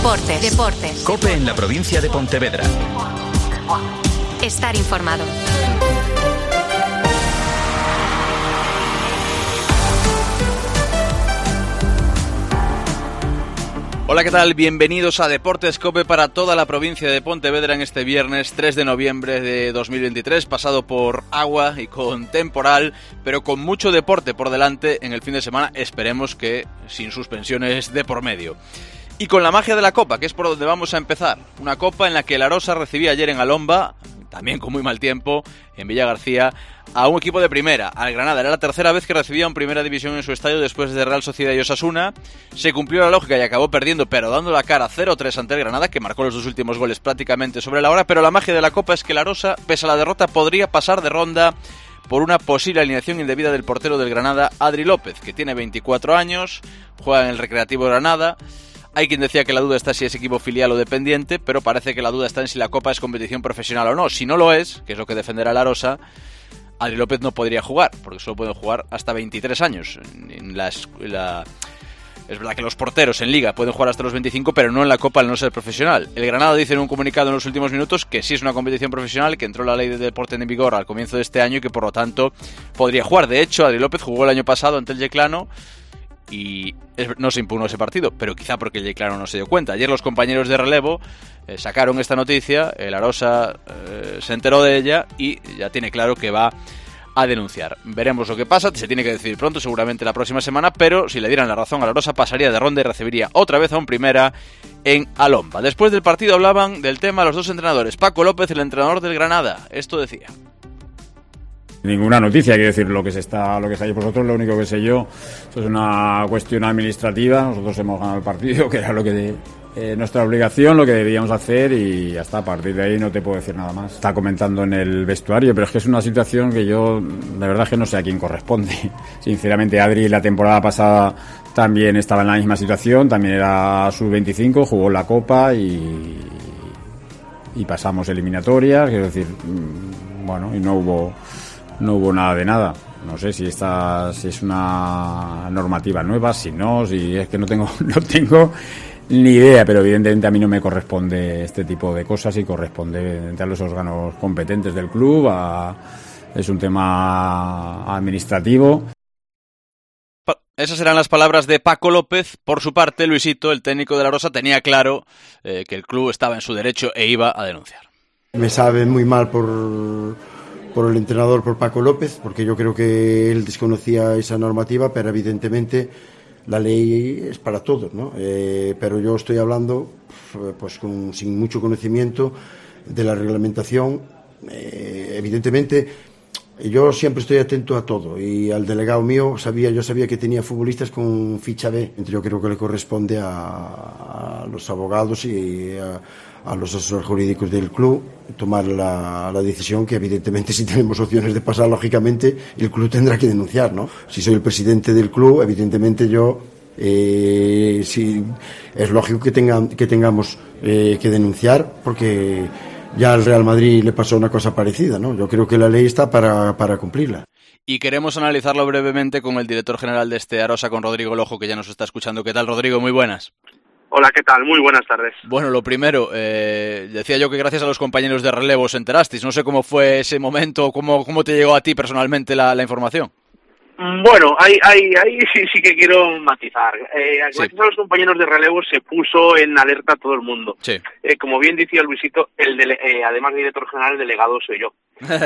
Deportes. COPE en la provincia de Pontevedra. Estar informado. Hola, ¿qué tal? Bienvenidos a Deportes COPE para toda la provincia de Pontevedra en este viernes 3 de noviembre de 2023, pasado por agua y con temporal, pero con mucho deporte por delante en el fin de semana, esperemos que sin suspensiones de por medio. Y con la magia de la Copa, que es por donde vamos a empezar. Una Copa en la que el Arosa recibía ayer en Alomba, también con muy mal tiempo, en Villa García, a un equipo de primera, al Granada. Era la tercera vez que recibía en primera división en su estadio después de Real Sociedad y Osasuna. Se cumplió la lógica y acabó perdiendo, pero dando la cara 0-3 ante el Granada, que marcó los dos últimos goles prácticamente sobre la hora. Pero la magia de la Copa es que el Arosa, pese a la derrota, podría pasar de ronda por una posible alineación indebida del portero del Granada, Adri López, que tiene 24 años, juega en el Recreativo Granada. Hay quien decía que la duda está si es equipo filial o dependiente, pero parece que la duda está en si la Copa es competición profesional o no. Si no lo es, que es lo que defenderá el Arosa, Adri López no podría jugar, porque solo puede jugar hasta 23 años. Es verdad que los porteros en Liga pueden jugar hasta los 25, pero no en la Copa al no ser profesional. El Granada dice en un comunicado en los últimos minutos que sí es una competición profesional, que entró la ley de deporte en vigor al comienzo de este año y que por lo tanto podría jugar. De hecho, Adri López jugó el año pasado ante el Yeclano y no se impugnó ese partido, pero quizá porque el Yeclano no se dio cuenta. Ayer los compañeros de relevo sacaron esta noticia, el Arosa se enteró de ella y ya tiene claro que va a denunciar. Veremos lo que pasa, se tiene que decidir pronto, seguramente la próxima semana, pero si le dieran la razón a la Arosa pasaría de ronda y recibiría otra vez a un primera en Alomba. Después del partido hablaban del tema los dos entrenadores, Paco López, el entrenador del Granada. Esto decía: ninguna noticia, quiero decir, lo que sabéis vosotros, lo único que sé yo, esto es una cuestión administrativa. Nosotros hemos ganado el partido, que era lo que nuestra obligación, lo que debíamos hacer, y hasta a partir de ahí no te puedo decir nada más. Está comentando en el vestuario, pero es que es una situación que yo, de verdad, que no sé a quién corresponde. Sinceramente, Adri la temporada pasada también estaba en la misma situación, también era sub-25, jugó la Copa y pasamos eliminatorias, quiero decir, bueno, y no hubo nada de nada. No sé si es una normativa nueva, si no, si es que no tengo ni idea, pero evidentemente a mí no me corresponde este tipo de cosas y corresponde a los órganos competentes del club. Es un tema administrativo. Esas eran las palabras de Paco López. Por su parte, Luisito, el técnico de la Arosa, tenía claro que el club estaba en su derecho e iba a denunciar. Me sabe muy mal por el entrenador, por Paco López, porque yo creo que él desconocía esa normativa, pero evidentemente la ley es para todos, ¿no? Pero yo estoy hablando pues sin mucho conocimiento de la reglamentación. Evidentemente yo siempre estoy atento a todo, y al delegado mío yo sabía que tenía futbolistas con ficha B. Yo creo que le corresponde a los abogados y a los asesores jurídicos del club tomar la decisión, que evidentemente si tenemos opciones de pasar, lógicamente el club tendrá que denunciar, ¿no? Si soy el presidente del club, evidentemente yo sí, es lógico que tengamos que denunciar, porque ya al Real Madrid le pasó una cosa parecida, ¿no? Yo creo que la ley está para cumplirla. Y queremos analizarlo brevemente con el director general de este Arosa, con Rodrigo Lojo, que ya nos está escuchando. ¿Qué tal, Rodrigo? Muy buenas. Hola, ¿qué tal? Muy buenas tardes. Bueno, lo primero, decía yo que gracias a los compañeros de relevo os enterasteis. No sé cómo fue ese momento, cómo te llegó a ti personalmente la información. Bueno, ahí sí que quiero matizar. Gracias a los compañeros de relevo se puso en alerta a todo el mundo. Sí. Como bien decía Luisito, además de director general, el delegado soy yo.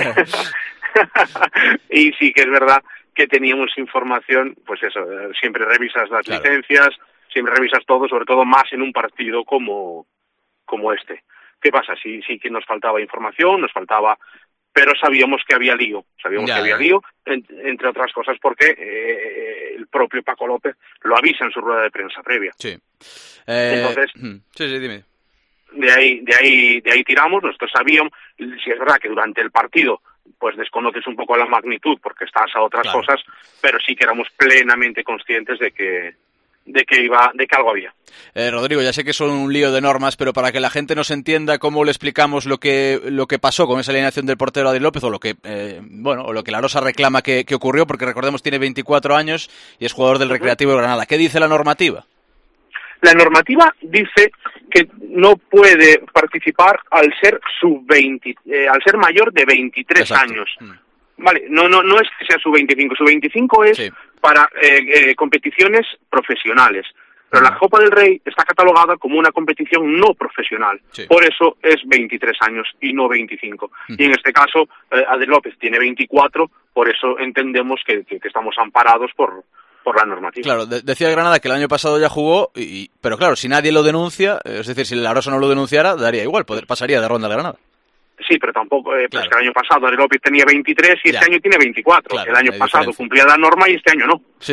Y sí que es verdad que teníamos información, pues eso, siempre revisas las licencias, siempre revisas todo, sobre todo más en un partido como este. ¿Qué pasa? Sí que nos faltaba información, pero sabíamos que había lío. Entre otras cosas porque el propio Paco López lo avisa en su rueda de prensa previa. Sí. Entonces, dime. De ahí tiramos. Nosotros sabíamos, si es verdad que durante el partido pues desconoces un poco la magnitud porque estás a otras cosas, pero sí que éramos plenamente conscientes de que algo había. Rodrigo, ya sé que son un lío de normas, pero para que la gente nos entienda, ¿cómo le explicamos lo que pasó con esa alineación del portero Adri López, o lo que la Arosa reclama que ocurrió? Porque recordemos, tiene 24 años y es jugador del Recreativo de Granada. ¿Qué dice la normativa? La normativa dice que no puede participar al ser al ser mayor de 23 Exacto. años. Vale, no es que sea sub-25, sub-25 es para competiciones profesionales. Pero la Copa del Rey está catalogada como una competición no profesional. Sí. Por eso es 23 años y no 25. Y en este caso, Adri López tiene 24, por eso entendemos que estamos amparados por la normativa. Claro, decía Granada que el año pasado ya jugó, pero claro, si nadie lo denuncia, es decir, si la Arosa no lo denunciara, daría igual, pasaría de ronda a Granada. Sí, pero tampoco, claro. Pues que el año pasado Adri López tenía 23 y este año tiene 24. Claro, el año pasado cumplía la norma y este año no. Sí.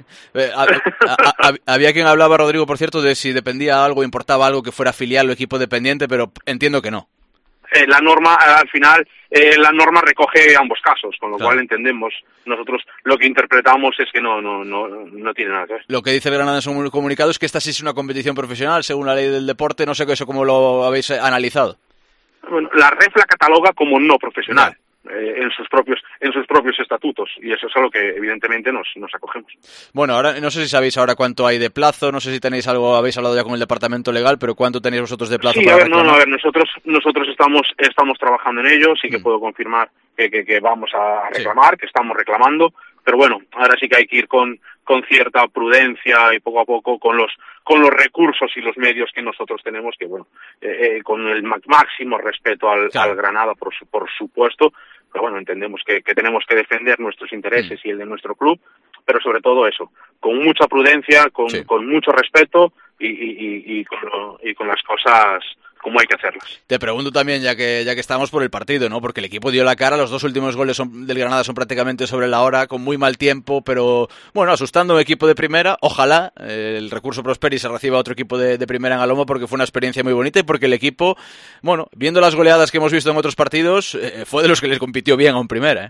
Había quien hablaba, Rodrigo, por cierto, de si dependía algo, importaba algo que fuera filial o equipo dependiente, pero entiendo que no. La norma, al final, la norma recoge ambos casos, con lo cual entendemos. Nosotros lo que interpretamos es que no tiene nada que ver. Lo que dice Granada en su comunicado es que esta sí es una competición profesional, según la ley del deporte. No sé eso cómo lo habéis analizado. Bueno, la REF la cataloga como no profesional en sus propios estatutos, y eso es a lo que evidentemente nos acogemos. Bueno, ahora no sé si sabéis ahora cuánto hay de plazo, no sé si tenéis algo, habéis hablado ya con el departamento legal, pero ¿cuánto tenéis vosotros de plazo? Sí, para nosotros estamos trabajando en ello, sí que puedo confirmar que vamos a reclamar, que estamos reclamando, pero bueno, ahora sí que hay que ir con cierta prudencia y poco a poco con los recursos y los medios que nosotros tenemos, que bueno, con el máximo respeto al Granada, por supuesto, pero bueno, entendemos que tenemos que defender nuestros intereses y el de nuestro club, pero sobre todo eso, con mucha prudencia, con mucho respeto y con las cosas como hay que hacerlas. Te pregunto también, ya que estamos por el partido, ¿no? Porque el equipo dio la cara, los dos últimos goles del Granada son prácticamente sobre la hora, con muy mal tiempo, pero bueno, asustando a un equipo de primera. Ojalá el recurso prospere y se reciba otro equipo de primera en Aloma, porque fue una experiencia muy bonita y porque el equipo, bueno, viendo las goleadas que hemos visto en otros partidos, fue de los que les compitió bien a un primera,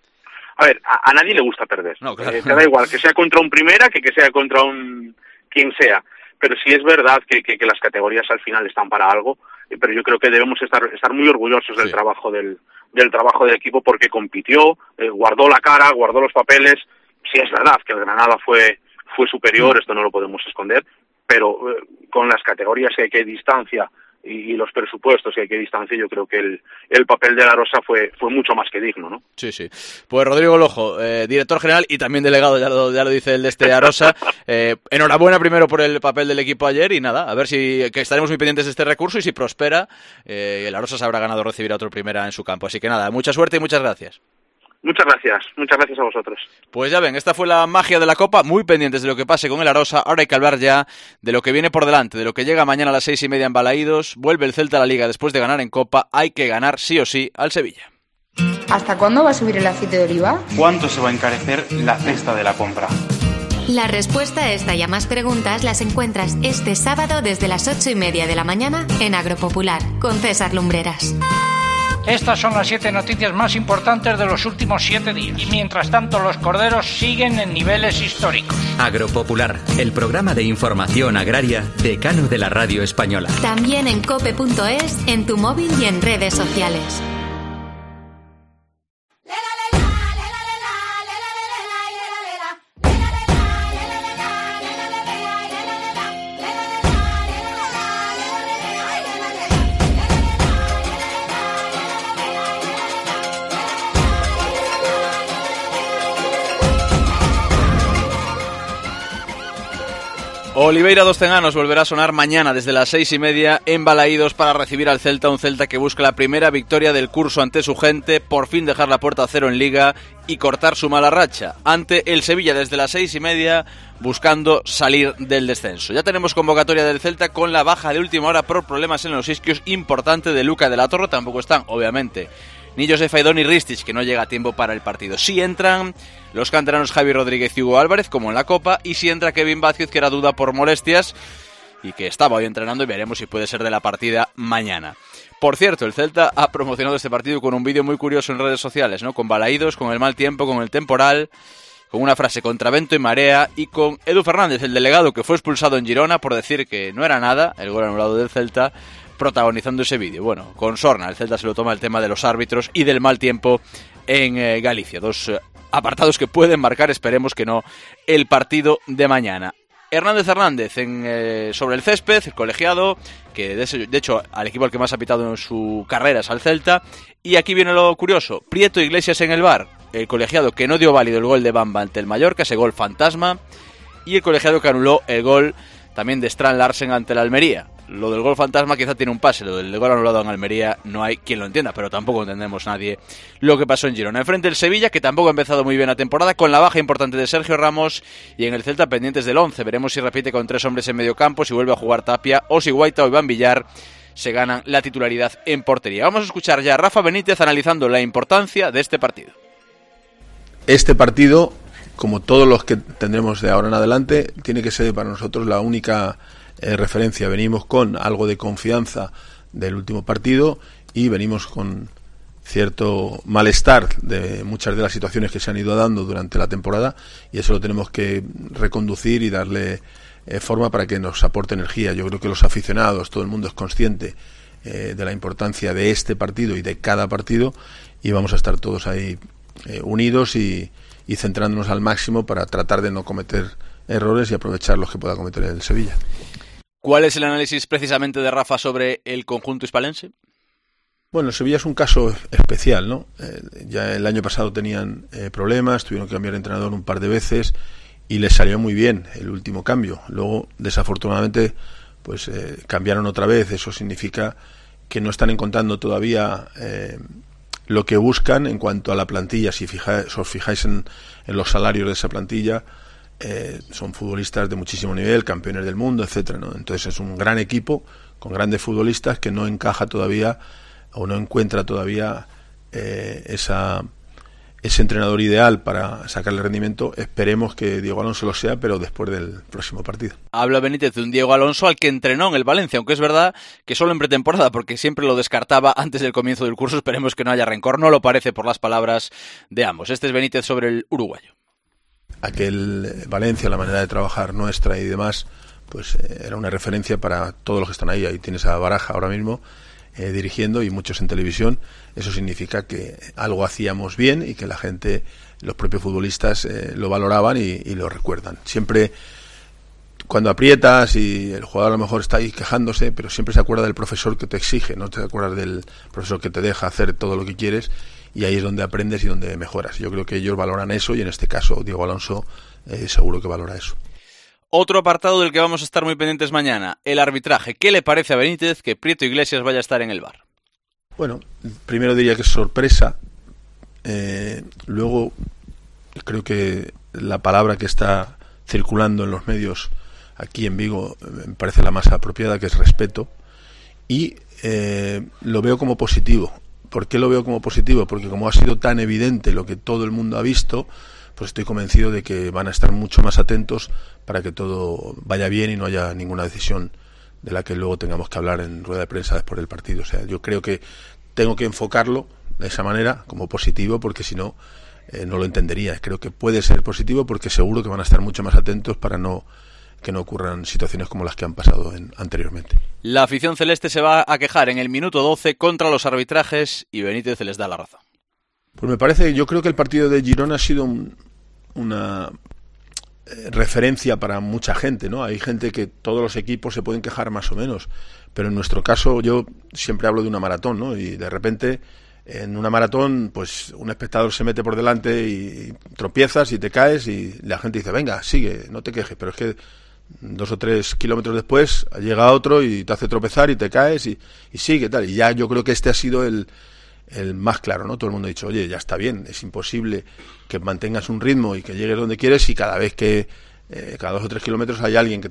A ver, a nadie le gusta perder. No, claro. Te da igual que sea contra un primera que sea contra quien sea. Pero sí es verdad que las categorías al final están para algo, pero yo creo que debemos estar muy orgullosos del trabajo del trabajo del equipo, porque compitió, guardó la cara, guardó los papeles. Sí es verdad que el Granada fue superior, esto no lo podemos esconder, pero con las categorías que hay distancia y los presupuestos que hay distancia, yo creo que el papel de la Arosa fue mucho más que digno, ¿no? Sí. Pues Rodrigo Lojo, director general y también delegado, ya lo dice el de este Arosa. Enhorabuena primero por el papel del equipo ayer y nada, a ver que estaremos muy pendientes de este recurso y si prospera, el Arosa se habrá ganado recibir a otro primera en su campo. Así que nada, mucha suerte y muchas gracias. Muchas gracias a vosotros. Pues ya ven, esta fue la magia de la Copa, muy pendientes de lo que pase con el Arosa. Ahora hay que hablar ya de lo que viene por delante, de lo que llega mañana a las 6:30 en Balaídos. Vuelve el Celta a la Liga después de ganar en Copa, hay que ganar sí o sí al Sevilla. ¿Hasta cuándo va a subir el aceite de oliva? ¿Cuánto se va a encarecer la cesta de la compra? La respuesta a esta y a más preguntas las encuentras este sábado desde las 8:30 de la mañana en Agropopular, con César Lumbreras. Estas son las 7 noticias más importantes de los últimos 7 días. Y mientras tanto, los corderos siguen en niveles históricos. Agropopular, el programa de información agraria decano de la radio española. También en cope.es, en tu móvil y en redes sociales. Oliveira dos Teganos volverá a sonar mañana desde las 6:30 en Balaídos para recibir al Celta, un Celta que busca la primera victoria del curso ante su gente, por fin dejar la puerta a cero en Liga y cortar su mala racha, ante el Sevilla desde las 6:30 buscando salir del descenso. Ya tenemos convocatoria del Celta con la baja de última hora por problemas en los isquios importante de Luca de la Torre. Tampoco están, obviamente, ni Josef Aidó ni Ristic, que no llega a tiempo para el partido. Sí entran los canteranos Javi Rodríguez y Hugo Álvarez, como en la Copa, y sí entra Kevin Vázquez, que era duda por molestias y que estaba hoy entrenando, y veremos si puede ser de la partida mañana. Por cierto, el Celta ha promocionado este partido con un vídeo muy curioso en redes sociales, ¿no? Con Balaídos, con el mal tiempo, con el temporal, con una frase contra viento y marea, y con Edu Fernández, el delegado que fue expulsado en Girona por decir que no era nada el gol anulado del Celta, protagonizando ese vídeo. Bueno, con sorna, el Celta se lo toma el tema de los árbitros y del mal tiempo en Galicia. Dos apartados que pueden marcar, esperemos que no, el partido de mañana. Hernández sobre el césped, el colegiado, que de hecho al equipo al que más ha pitado en su carrera es al Celta. Y aquí viene lo curioso, Prieto Iglesias en el VAR, el colegiado que no dio válido el gol de Bamba ante el Mallorca, ese gol fantasma, y el colegiado que anuló el gol también de Strand Larsen ante el Almería. Lo del gol fantasma quizá tiene un pase, lo del gol anulado en Almería no hay quien lo entienda, pero tampoco entendemos nadie lo que pasó en Girona. Enfrente el Sevilla, que tampoco ha empezado muy bien la temporada, con la baja importante de Sergio Ramos, y en el Celta pendientes del 11. Veremos si repite con 3 hombres en medio campo, si vuelve a jugar Tapia, o si Guaita o Iván Villar se ganan la titularidad en portería. Vamos a escuchar ya a Rafa Benítez analizando la importancia de este partido. Este partido, como todos los que tendremos de ahora en adelante, tiene que ser para nosotros la única referencia. Venimos con algo de confianza del último partido y venimos con cierto malestar de muchas de las situaciones que se han ido dando durante la temporada, y eso lo tenemos que reconducir y darle forma para que nos aporte energía. Yo creo que los aficionados, todo el mundo es consciente de la importancia de este partido y de cada partido, y vamos a estar todos ahí unidos y centrándonos al máximo para tratar de no cometer errores y aprovechar los que pueda cometer el Sevilla. ¿Cuál es el análisis precisamente de Rafa sobre el conjunto hispalense? Bueno, el Sevilla es un caso especial, ¿no? Ya el año pasado tenían problemas, tuvieron que cambiar de entrenador un par de veces y les salió muy bien el último cambio. Luego, desafortunadamente, pues cambiaron otra vez. Eso significa que no están encontrando todavía lo que buscan en cuanto a la plantilla. Si os fijáis en los salarios de esa plantilla, son futbolistas de muchísimo nivel, campeones del mundo, etcétera, ¿no? Entonces es un gran equipo con grandes futbolistas que no encaja todavía o no encuentra todavía ese entrenador ideal para sacarle rendimiento. Esperemos que Diego Alonso lo sea, pero después del próximo partido. Habla Benítez de un Diego Alonso al que entrenó en el Valencia, aunque es verdad que solo en pretemporada, porque siempre lo descartaba antes del comienzo del curso. Esperemos que no haya rencor, no lo parece por las palabras de ambos. Este es Benítez sobre el uruguayo. Aquel Valencia, la manera de trabajar nuestra y demás, pues era una referencia para todos los que están ahí. Ahí tienes a Baraja ahora mismo dirigiendo y muchos en televisión. Eso significa que algo hacíamos bien y que la gente, los propios futbolistas lo valoraban y lo recuerdan. Siempre cuando aprietas y el jugador a lo mejor está ahí quejándose, pero siempre se acuerda del profesor que te exige, no te acuerdas del profesor que te deja hacer todo lo que quieres, y ahí es donde aprendes y donde mejoras. Yo creo que ellos valoran eso, y en este caso Diego Alonso seguro que valora eso. Otro apartado del que vamos a estar muy pendientes mañana, el arbitraje. ¿Qué le parece a Benítez que Prieto Iglesias vaya a estar en el VAR? Bueno, primero diría que es sorpresa. Luego creo que la palabra que está circulando en los medios aquí en Vigo me parece la más apropiada, que es respeto, y lo veo como positivo. ¿Por qué lo veo como positivo? Porque como ha sido tan evidente lo que todo el mundo ha visto, pues estoy convencido de que van a estar mucho más atentos para que todo vaya bien y no haya ninguna decisión de la que luego tengamos que hablar en rueda de prensa después del partido. O sea, yo creo que tengo que enfocarlo de esa manera, como positivo, porque si no, no lo entendería. Creo que puede ser positivo porque seguro que van a estar mucho más atentos para que no ocurran situaciones como las que han pasado anteriormente. La afición celeste se va a quejar en el minuto 12 contra los arbitrajes y Benítez les da la razón. Pues me parece, yo creo que el partido de Girona ha sido una referencia para mucha gente, ¿no? Hay gente que todos los equipos se pueden quejar más o menos, pero en nuestro caso yo siempre hablo de una maratón, ¿no? Y de repente en una maratón pues un espectador se mete por delante y tropiezas y te caes y la gente dice, venga, sigue, no te quejes, pero es que 2 o 3 kilómetros después llega otro y te hace tropezar y te caes y sigue tal. Y ya yo creo que este ha sido el más claro, ¿no? Todo el mundo ha dicho, oye, ya está bien, es imposible que mantengas un ritmo y que llegues donde quieres y cada vez que cada 2 o 3 kilómetros hay alguien que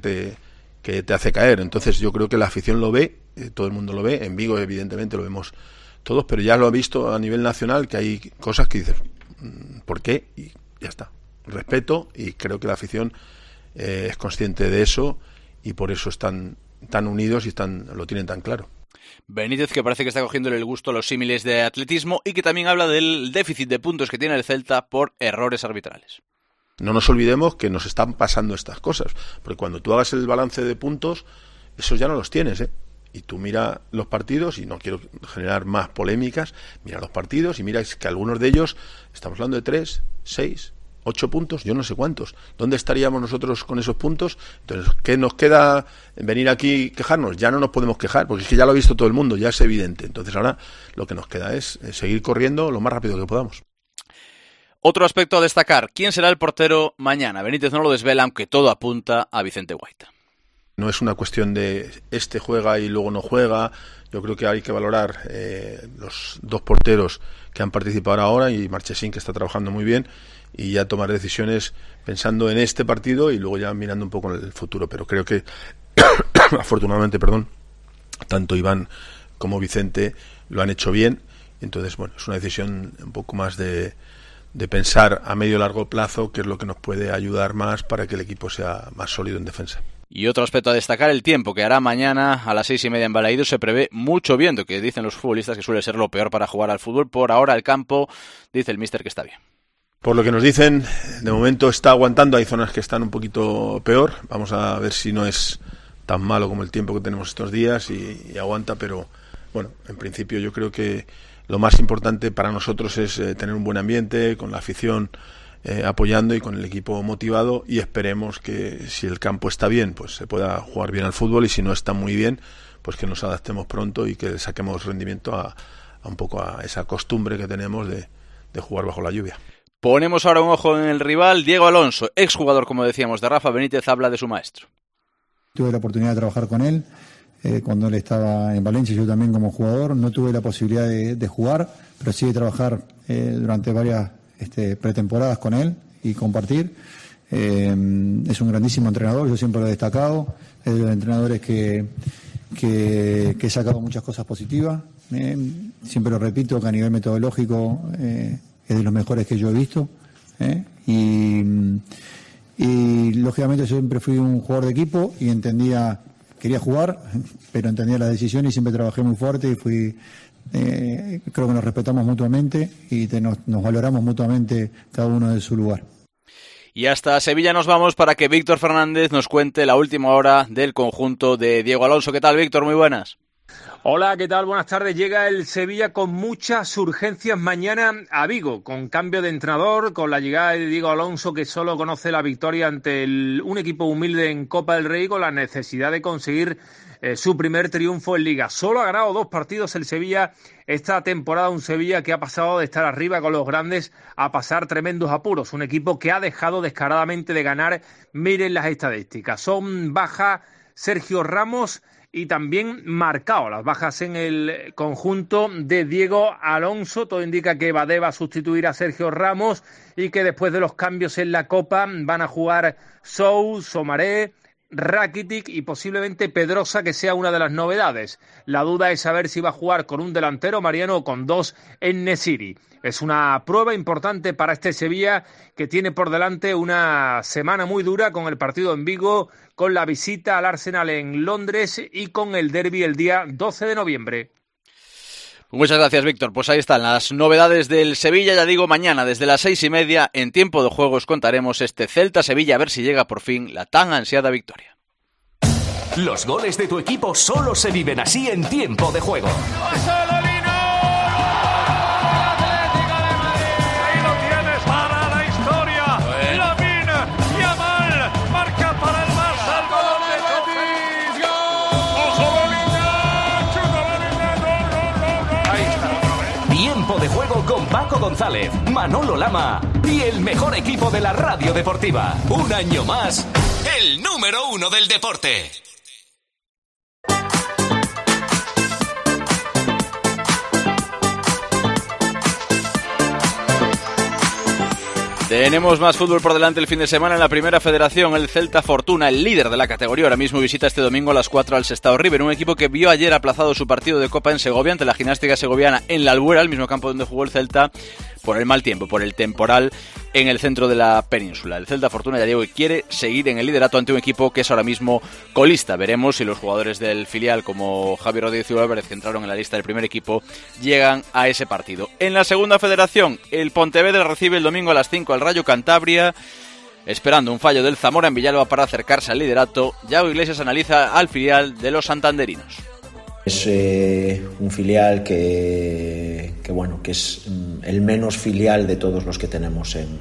te hace caer. Entonces yo creo que la afición lo ve, todo el mundo lo ve, en Vigo evidentemente lo vemos todos, pero ya lo ha visto a nivel nacional, que hay cosas que dices, ¿por qué? Y ya está. Respeto, y creo que la afición es consciente de eso y por eso están tan unidos y lo tienen tan claro. Benítez, que parece que está cogiéndole el gusto a los símiles de atletismo y que también habla del déficit de puntos que tiene el Celta por errores arbitrales. No nos olvidemos que nos están pasando estas cosas, porque cuando tú hagas el balance de puntos, esos ya no los tienes, ¿eh? Y tú mira los partidos, y no quiero generar más polémicas, mira los partidos y mira que algunos de ellos, estamos hablando de 3, 6, 8 puntos, yo no sé cuántos. ¿Dónde estaríamos nosotros con esos puntos? Entonces, ¿qué nos queda? ¿Venir aquí y quejarnos? Ya no nos podemos quejar, porque es que ya lo ha visto todo el mundo, ya es evidente. Entonces ahora lo que nos queda es seguir corriendo lo más rápido que podamos. Otro aspecto a destacar, ¿quién será el portero mañana? Benítez no lo desvela, aunque todo apunta a Vicente Guaita. No es una cuestión de juega y luego no juega. Yo creo que hay que valorar los 2 porteros que han participado ahora y Marchesín, que está trabajando muy bien, y ya tomar decisiones pensando en este partido y luego ya mirando un poco en el futuro. Pero creo que afortunadamente, tanto Iván como Vicente lo han hecho bien. Entonces, bueno, es una decisión un poco más de pensar a medio y largo plazo, que es lo que nos puede ayudar más para que el equipo sea más sólido en defensa. Y otro aspecto a destacar, el tiempo que hará mañana a las 6:30 en Balaídos. Se prevé mucho viento, que dicen los futbolistas que suele ser lo peor para jugar al fútbol. Por ahora el campo, dice el míster, que está bien. Por lo que nos dicen, de momento está aguantando. Hay zonas que están un poquito peor. Vamos a ver si no es tan malo como el tiempo que tenemos estos días y aguanta. Pero bueno, en principio yo creo que lo más importante para nosotros es tener un buen ambiente, con la afición apoyando y con el equipo motivado, y esperemos que si el campo está bien, pues se pueda jugar bien al fútbol, y si no está muy bien, pues que nos adaptemos pronto y que saquemos rendimiento a un poco a esa costumbre que tenemos de jugar bajo la lluvia. Ponemos ahora un ojo en el rival. Diego Alonso, exjugador, como decíamos, de Rafa Benítez, habla de su maestro. Tuve la oportunidad de trabajar con él cuando él estaba en Valencia, yo también como jugador. No tuve la posibilidad de jugar, pero sí de trabajar durante varias pretemporadas con él y compartir. Es un grandísimo entrenador, yo siempre lo he destacado. Es de los entrenadores que he sacado muchas cosas positivas. Siempre lo repito, que a nivel metodológico es de los mejores que yo he visto. Y lógicamente yo siempre fui un jugador de equipo y quería jugar, pero entendía las decisiones y siempre trabajé muy fuerte y creo que nos respetamos mutuamente y nos valoramos mutuamente cada uno de su lugar. Y hasta Sevilla nos vamos para que Víctor Fernández nos cuente la última hora del conjunto de Diego Alonso. ¿Qué tal, Víctor? Muy buenas. Hola, ¿qué tal? Buenas tardes. Llega el Sevilla con muchas urgencias mañana a Vigo, con cambio de entrenador, con la llegada de Diego Alonso, que solo conoce la victoria ante un equipo humilde en Copa del Rey, con la necesidad de conseguir su primer triunfo en Liga. Solo ha ganado 2 partidos el Sevilla esta temporada, un Sevilla que ha pasado de estar arriba con los grandes a pasar tremendos apuros, un equipo que ha dejado descaradamente de ganar. Miren las estadísticas, son baja Sergio Ramos y también marcado las bajas en el conjunto de Diego Alonso. Todo indica que Badé va a sustituir a Sergio Ramos y que después de los cambios en la Copa van a jugar Sou, Somaré, Rakitic y posiblemente Pedrosa, que sea una de las novedades. La duda es saber si va a jugar con un delantero, Mariano, o con 2 en Nesiri. Es una prueba importante para este Sevilla, que tiene por delante una semana muy dura con el partido en Vigo, con la visita al Arsenal en Londres y con el derbi el día 12 de noviembre. Muchas gracias, Víctor. Pues ahí están las novedades del Sevilla. Ya digo, mañana desde las 6:30 en Tiempo de Juego os contaremos este Celta-Sevilla, a ver si llega por fin la tan ansiada victoria. Los goles de tu equipo solo se viven así en Tiempo de Juego. De Juego con Paco González, Manolo Lama y el mejor equipo de la radio deportiva. Un año más, el número 1 del deporte. Tenemos más fútbol por delante el fin de semana en la Primera Federación. El Celta Fortuna, el líder de la categoría, ahora mismo visita este domingo a las 4 al Sestao River, un equipo que vio ayer aplazado su partido de Copa en Segovia ante la Gimnástica Segoviana en la Albuera, el mismo campo donde jugó el Celta, por el mal tiempo, por el temporal en el centro de la península. El Celta Fortuna, ya digo, quiere seguir en el liderato ante un equipo que es ahora mismo colista. Veremos si los jugadores del filial, como Javier Rodríguez y Álvarez, que entraron en la lista del primer equipo, llegan a ese partido. En la Segunda Federación, el Pontevedra recibe el domingo a las 5 al Rayo Cantabria, esperando un fallo del Zamora en Villalba para acercarse al liderato. Yago Iglesias analiza al filial de los santanderinos. Es un filial que es el menos filial de todos los que tenemos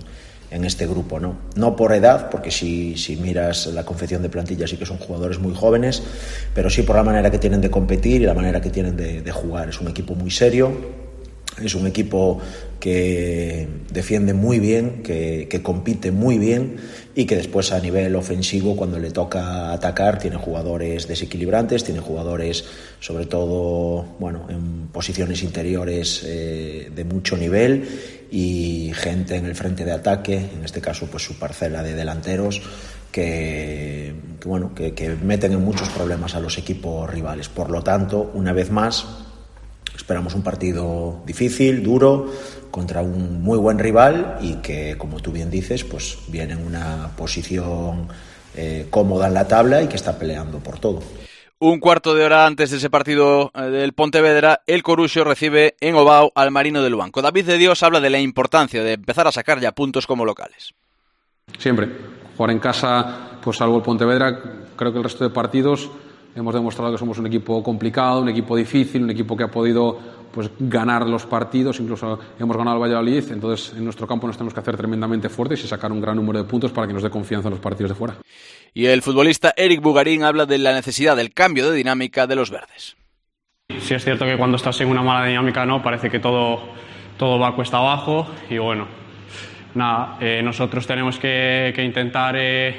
en este grupo, no por edad, porque si miras la confección de plantilla sí que son jugadores muy jóvenes, pero sí por la manera que tienen de competir y la manera que tienen de jugar. Es un equipo muy serio, es un equipo que defiende muy bien, que compite muy bien y que después a nivel ofensivo, cuando le toca atacar, tiene jugadores desequilibrantes, tiene jugadores sobre todo en posiciones interiores de mucho nivel y gente en el frente de ataque, en este caso pues su parcela de delanteros que meten en muchos problemas a los equipos rivales. Por lo tanto, una vez más, esperamos un partido difícil, duro, contra un muy buen rival y que, como tú bien dices, pues viene en una posición cómoda en la tabla y que está peleando por todo. Un cuarto de hora antes de ese partido del Pontevedra, el Coruxo recibe en Ovao al Marino del Banco. David de Dios habla de la importancia de empezar a sacar ya puntos como locales. Siempre. Jugar en casa, pues salvo el Pontevedra, creo que el resto de partidos hemos demostrado que somos un equipo complicado, un equipo difícil, un equipo que ha podido pues ganar los partidos, incluso hemos ganado al Valladolid, entonces en nuestro campo nos tenemos que hacer tremendamente fuertes y sacar un gran número de puntos para que nos dé confianza en los partidos de fuera. Y el futbolista Eric Bugarín habla de la necesidad del cambio de dinámica de los verdes. Sí es cierto que cuando estás en una mala dinámica parece que todo va cuesta abajo y nosotros tenemos que intentar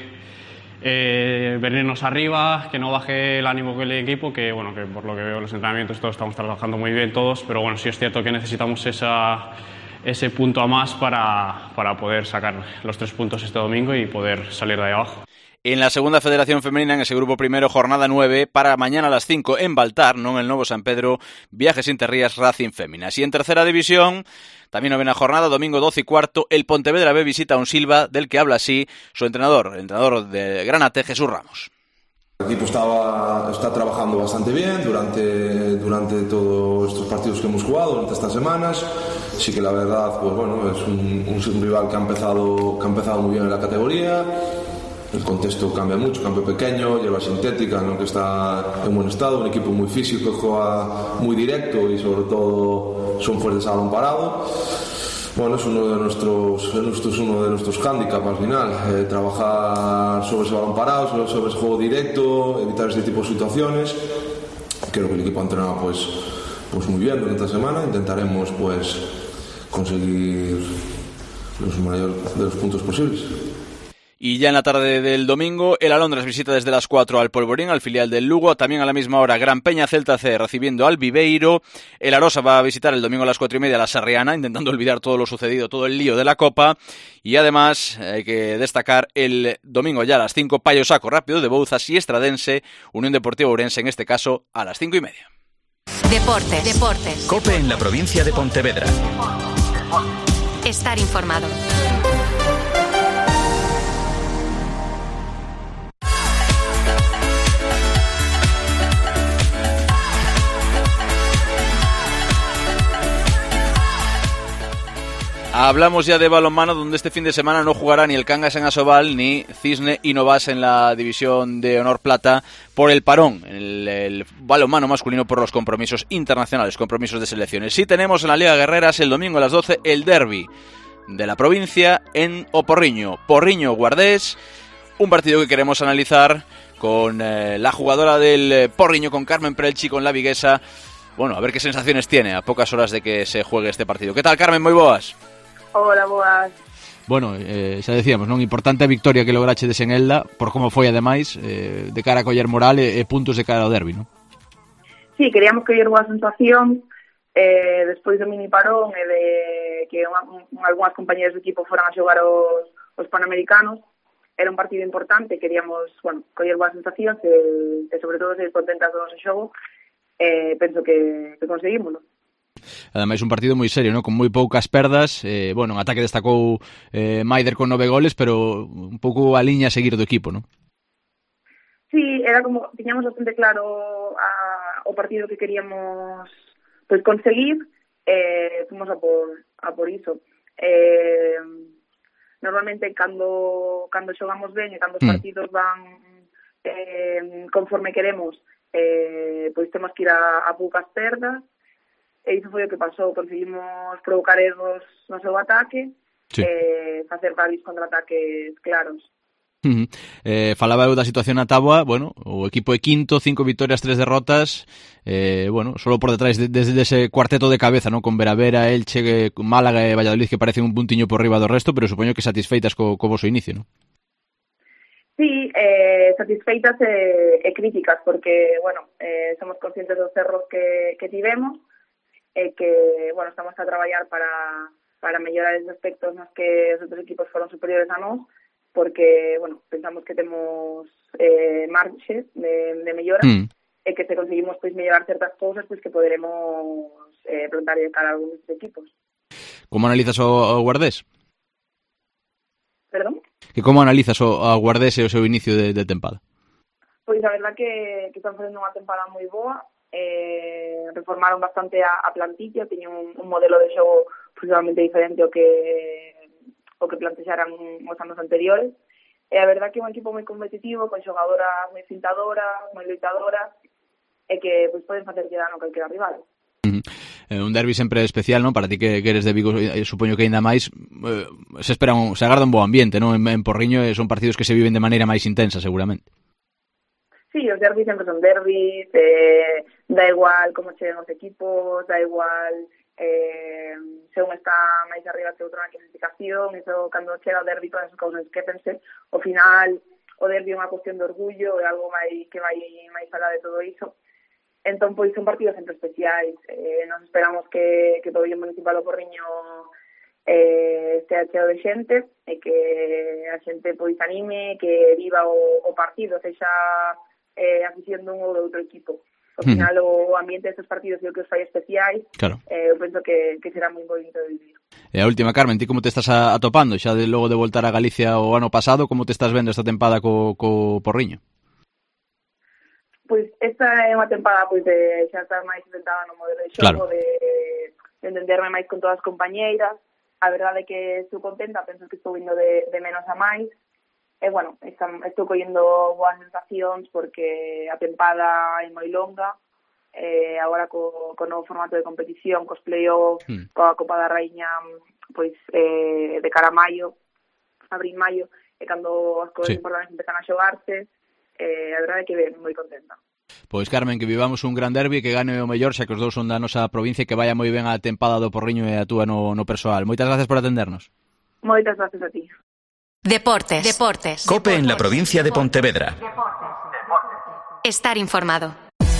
venirnos arriba, que no baje el ánimo del equipo, que por lo que veo en los entrenamientos todos estamos trabajando muy bien todos, pero sí es cierto que necesitamos ese punto a más para poder sacar los 3 puntos este domingo y poder salir de ahí abajo. En la segunda federación femenina, en ese grupo primero, jornada 9, para mañana a las 5 en Baltar, no en el Novo San Pedro, Viajes Interrías Racing Féminas. Y en tercera división, también novena jornada, domingo 12:15, el Pontevedra B visita a un Silva, del que habla así su entrenador de Granate, Jesús Ramos. El equipo está trabajando bastante bien durante todos estos partidos que hemos jugado, durante estas semanas. Sí que la verdad, es un rival que ha empezado muy bien en la categoría. El contexto cambia mucho, campo pequeño, hierba sintética, que está en buen estado, un equipo muy físico que juega muy directo y sobre todo son fuertes a balón parado. Es uno de nuestros hándicaps al final, trabajar sobre ese balón parado, sobre ese juego directo, evitar este tipo de situaciones. Creo que el equipo ha entrenado pues muy bien durante esta semana. Intentaremos conseguir los mayores de los puntos posibles. Y ya en la tarde del domingo, el Alondras visita desde las 4 al Polvorín, al filial del Lugo. También a la misma hora, Gran Peña Celta C recibiendo al Viveiro. El Arosa va a visitar el domingo a las 4:30 a la Sarriana, intentando olvidar todo lo sucedido, todo el lío de la Copa. Y además, hay que destacar el domingo ya a las 5, Payo Saco Rápido de Bouzas y Estradense, Unión Deportiva Ourense, en este caso a las 5:30. Deportes. COPE en la provincia de Pontevedra. Estar informado. Hablamos ya de balonmano, donde este fin de semana no jugará ni el Cangas en Asobal ni Cisne y Novas en la división de honor plata por el parón en el balonmano masculino por los compromisos internacionales, compromisos de selecciones. Sí tenemos en la Liga Guerreras el domingo a las 12 el derbi de la provincia en Oporriño, Porriño-Guardés, un partido que queremos analizar con la jugadora del Porriño, con Carmen Prelchi, con la viguesa. A ver qué sensaciones tiene a pocas horas de que se juegue este partido. ¿Qué tal, Carmen? Moi boas. Hola, boas. Xa decíamos, importante victoria que lograchedes en Elda, por como foi ademais, de cara a coller moral e puntos de cara ao derbi, non? Sí, queríamos coller boa sensación despois do mini parón e de que algunhas compañeras do equipo foran a xogar os Panamericanos. Era un partido importante, queríamos coller boas sensacións e sobre todo ser contentas do noso xogo. Penso que conseguímoslo. Ademais un partido moi serio, ¿no? Con moi poucas perdas, en ataque destacou Maider con 9 goles, pero un pouco a liña a seguir do equipo, ¿no? Sí, era como, tiñamos bastante claro o partido que queríamos conseguir, fomos a por iso. Normalmente cando xogamos ben e cando os partidos van conforme queremos, temos que ir a poucas perdas. E iso foi o que pasou, conseguimos provocar erros no seu ataque facer varios contraataques claros. Falaba eu da situación na táboa, bueno, o equipo é quinto, 5 vitorias, 3 derrotas, bueno, solo por detrás desde ese cuarteto de cabeza, ¿no? Con Veravera, Elche, Málaga e Valladolid que parecen un puntiño por riba do resto, pero supoño que satisfeitas co voso inicio, ¿no? Sí, satisfeitas e críticas, porque, bueno, somos conscientes dos erros que tivemos e que, bueno, estamos a traballar para mellorar esos aspectos nos que os outros equipos foron superiores a nós, porque, bueno, pensamos que temos marxe de mellora e que se conseguimos pois mellorar certas cousas pois que poderemos plantar de cara a algúns equipos. Como analizas o Guardés? Perdón? Que como analizas o Guardés e o seu inicio de tempada? Pois a verdad que están facendo unha tempada moi boa, reformaron bastante a plantilla, teñen un modelo de xogo posiblemente diferente ao que plantexaran os anos anteriores, e a verdad que é un equipo moi competitivo, con xogadoras moi fintadoras, moi loitadoras, e que pois poden facer dano a calquera rival. Un derbi sempre especial, non? Para ti que eres de Vigo, supoño que aínda máis se agarda un bo ambiente, non? En Porriño son partidos que se viven de maneira máis intensa, seguramente. Sí, os derbis sempre son derbis, da igual como cheguen os equipos, da igual se un está máis arriba que outro na clasificación, iso cando chega o derbi todas as cousas esquécense, ao final o derbi é unha cuestión de orgullo, é algo que vai máis alá de todo iso. Entón, pois, son partidos sempre especiais. Nos esperamos que o pabellón municipal do Porriño estea cheo de xente e que a xente pois anime, que viva o partido, sexa afición dun ou de outro equipo. Ao final, o ambiente destes partidos é o que os fai especiais. Claro. Eu penso que será moi bonito de vivir. E a última, Carmen, ti como te estás atopando? Xa logo de voltar a Galicia o ano pasado, como te estás vendo esta tempada co Porriño? Pois esta é unha tempada pois de xa estar máis intentada no modelo de xogo, claro, de entenderme máis con todas as compañeiras. A verdade é que estou contenta, penso que estou indo de menos a máis. E, bueno, estou collendo boas sensacións porque a tempada é moi longa. Agora co novo formato de competición, cos play-offs, coa Copa da Raíña, pois de cara a maio, abril-maio, e cando as cousas importantes empezan a xogarse, a verdade é que ben, moi contenta. Pois, Carmen, que vivamos un gran derbi, que gane o mellor, xa que os dous son da nosa provincia, que vaya moi ben a tempada do Porriño e a túa no persoal. Moitas gracias por atendernos. Moitas gracias a ti. Deportes. COPE en la provincia de Pontevedra. Estar informado.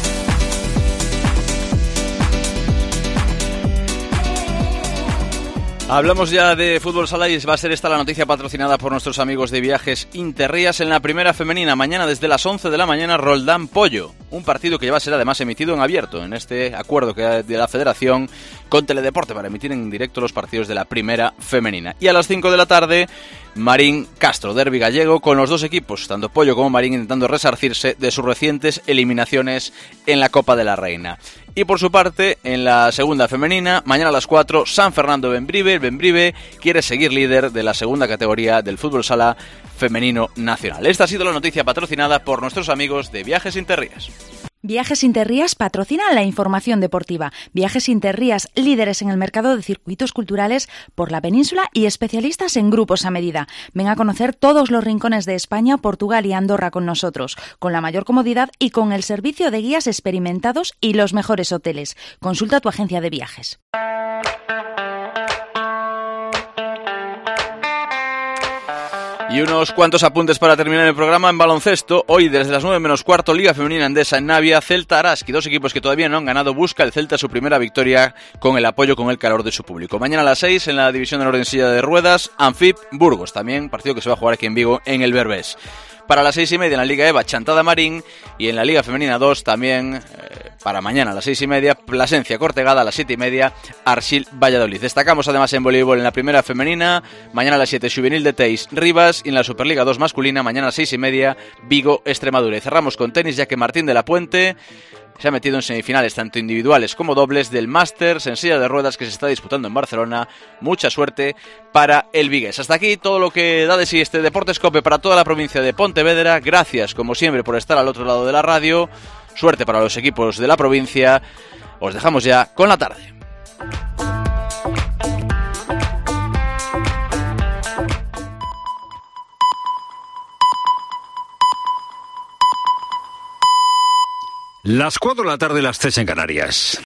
Hablamos ya de fútbol sala y va a ser esta la noticia patrocinada por nuestros amigos de Viajes Interrías. En la primera femenina, mañana desde las 11 de la mañana, Roldán Pollo. Un partido que ya va a ser además emitido en abierto, en este acuerdo que hay de la Federación con Teledeporte para emitir en directo los partidos de la primera femenina. Y a las 5 de la tarde, Marín Castro, derbi gallego, con los dos equipos, tanto Pollo como Marín, intentando resarcirse de sus recientes eliminaciones en la Copa de la Reina. Y por su parte, en la segunda femenina, mañana a las 4, San Fernando Bembrive. El Bembrive quiere seguir líder de la segunda categoría del fútbol sala femenino nacional. Esta ha sido la noticia patrocinada por nuestros amigos de Viajes Interrías. Viajes Interrías patrocina la información deportiva. Viajes Interrías, líderes en el mercado de circuitos culturales por la península y especialistas en grupos a medida. Ven a conocer todos los rincones de España, Portugal y Andorra con nosotros, con la mayor comodidad y con el servicio de guías experimentados y los mejores hoteles. Consulta tu agencia de viajes. Y unos cuantos apuntes para terminar el programa en baloncesto. Hoy, desde las 9 menos cuarto, Liga Femenina Endesa en Navia, Celta Araski. Dos equipos que todavía no han ganado. Busca el Celta su primera victoria con el apoyo, con el calor de su público. Mañana a las 6, en la división de orden silla de ruedas, Anfip Burgos. También partido que se va a jugar aquí en Vigo, en el Berbés. Para las 6:30 en la Liga EVA, Chantada Marín. Y en la Liga Femenina 2 también, para mañana a las 6:30, Plasencia Cortegada, a las 7:30, Arsil Valladolid. Destacamos además en voleibol en la primera femenina, mañana a las 7, Juvenil de Teis Rivas. Y en la Superliga 2 masculina, mañana a las 6:30, Vigo Extremadura. Y cerramos con tenis, ya que Martín de la Puente se ha metido en semifinales tanto individuales como dobles del Masters en silla de ruedas que se está disputando en Barcelona. Mucha suerte para el vigués. Hasta aquí todo lo que da de sí este Deportes COPE para toda la provincia de Pontevedra. Gracias, como siempre, por estar al otro lado de la radio. Suerte para los equipos de la provincia. Os dejamos ya con la tarde. Las 4 de la tarde, las 3 en Canarias.